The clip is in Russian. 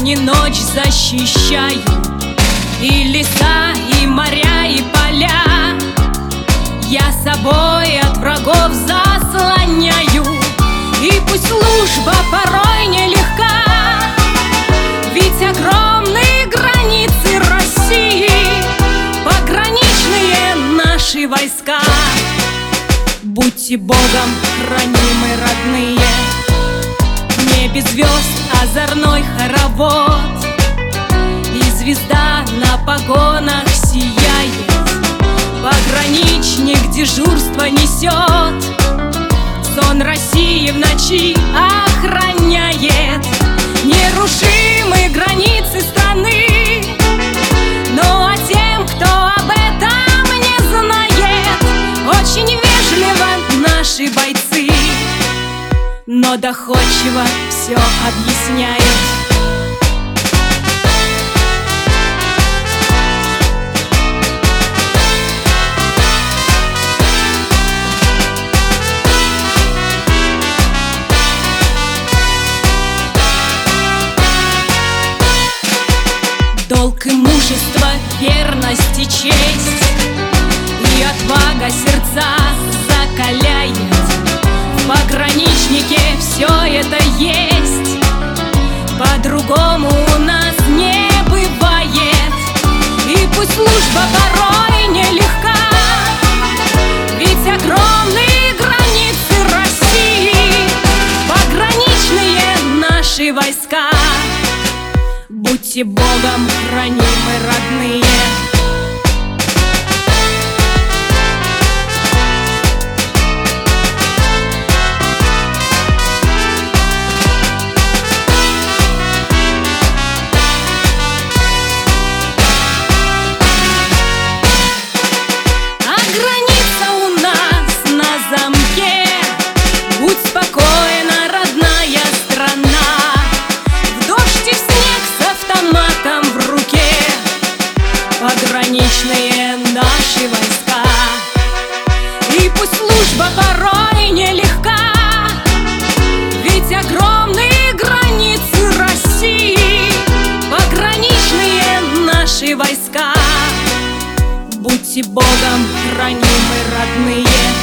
день и ночь защищаю и леса, и моря, и поля. Я собой от врагов заслоняю, и пусть служба порой нелегка, ведь огромные границы России, пограничные наши войска. Будьте Богом хранимы, родные, в небе звезд озорной хоровод, и звезда на погонах сияет, пограничник дежурство несет, сон России в ночи охраняет нерушимые границы страны. Ну а тем, кто об этом не знает, очень вежливо наши бойцы, но доходчиво все объясняют. Долг и мужество, верность и честь, и отвага сердца закаляет. В пограничнике все это есть, по-другому у нас не бывает. И пусть служба порой нелегка, ведь огромные границы России, пограничные наши войска. Будьте Богом хранимы, родные. А граница у нас на замке, будь спокойна, родная страна. В дождь и в снег с автоматом в руке пограничные наши войска. И пусть служба порой нелегка, ведь огромные границы России, пограничные наши войска. Будьте Богом хранимы, родные.